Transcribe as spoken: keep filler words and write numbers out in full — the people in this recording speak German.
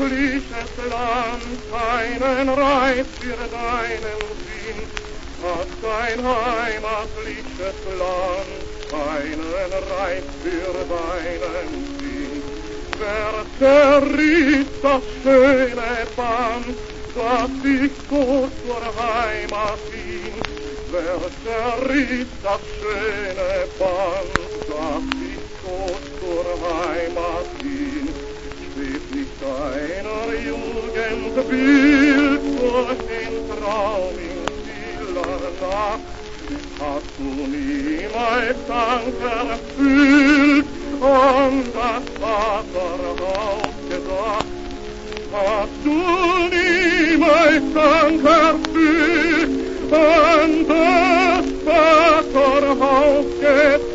heimatliches Land keinen Reiz für deinen Sinn, hat dein heimatliches Land keinen Reiz für deinen Sinn. Wer zerriss das schöne Band, das dich so zur Heimat ging? Wer zerriss das schöne Band, das dich so zur Heimat ging? Steht nicht deiner Jugend Bild durch den Traum in stiller Nacht? Hast du niemals Dank erfüllt an das Vaterhaus gedacht? Hast du niemals Dank erfüllt an das Vaterhaus gedacht?